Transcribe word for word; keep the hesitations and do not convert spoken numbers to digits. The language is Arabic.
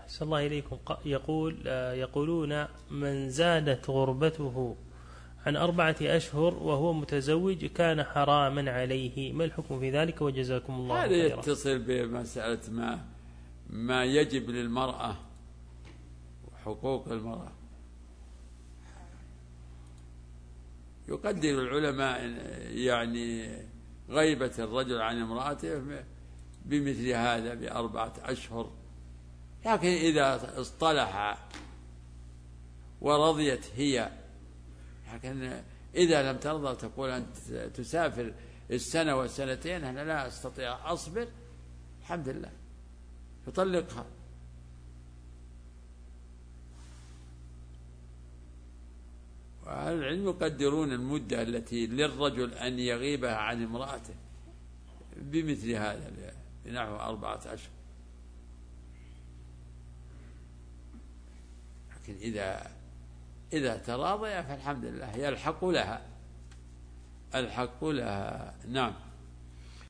أحسن الله إليكم. يقول يقولون من زادت غربته عن أربعة أشهر وهو متزوج كان حراما عليه، ما الحكم في ذلك وجزاكم الله خيرا؟ هذا خيرا. يتصل بمسألة ما ما يجب للمرأة وحقوق المرأة. يقدر العلماء يعني غيبة الرجل عن امرأته بمثل هذا بأربعة أشهر، لكن إذا اصطلح ورضيت هي، لكن إذا لم ترضى تقول أنت تسافر السنة والسنتين أنا لا أستطيع أصبر، الحمد لله يطلقها. وأهل العلم يقدرون المدة التي للرجل أن يغيبها عن امرأته بمثل هذا بنحو أربعة أشهر، لكن إذا إذا تراضي فالحمد لله يلحق لها الحق لها. نعم.